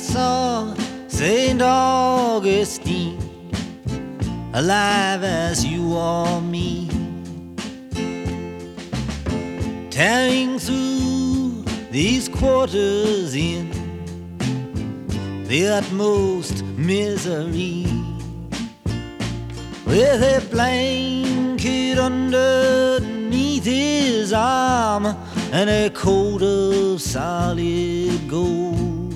saw St. Augustine, alive as you or me, tearing through these quarters in the utmost misery, with a blanket underneath his arm and a coat of solid gold,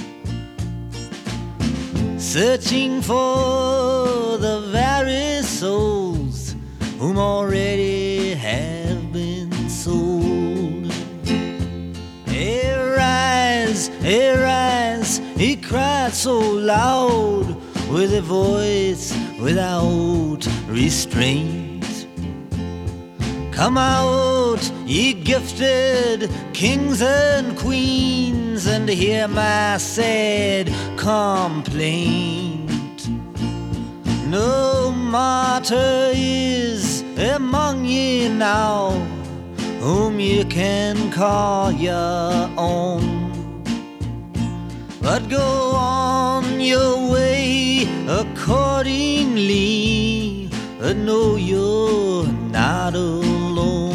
searching for the very souls whom already have been sold. Arise, he cried so loud, with a voice without restraint. Come out, ye gifted kings and queens, and hear my sad complaint. No martyr is among ye now whom ye can call your own, but go on your way accordingly, but know you're not alone.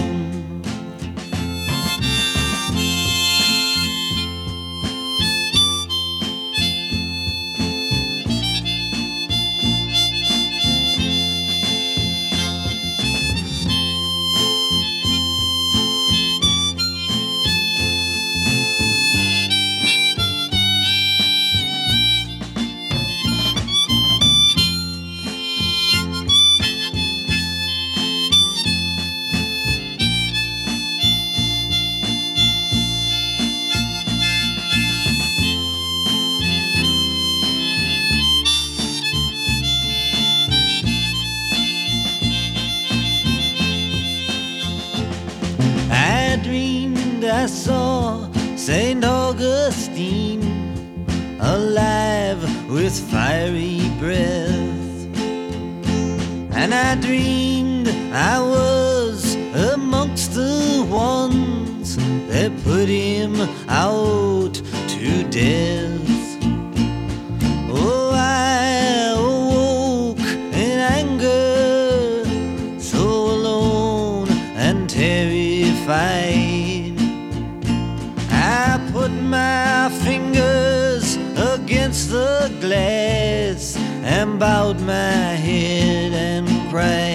I dreamed I saw St. Augustine, alive with fiery breath, and I dreamed I was amongst the ones that put him out to death. Oh, I awoke in anger, so alone and terrified. I put my fingers against the glass and bowed my head and cried.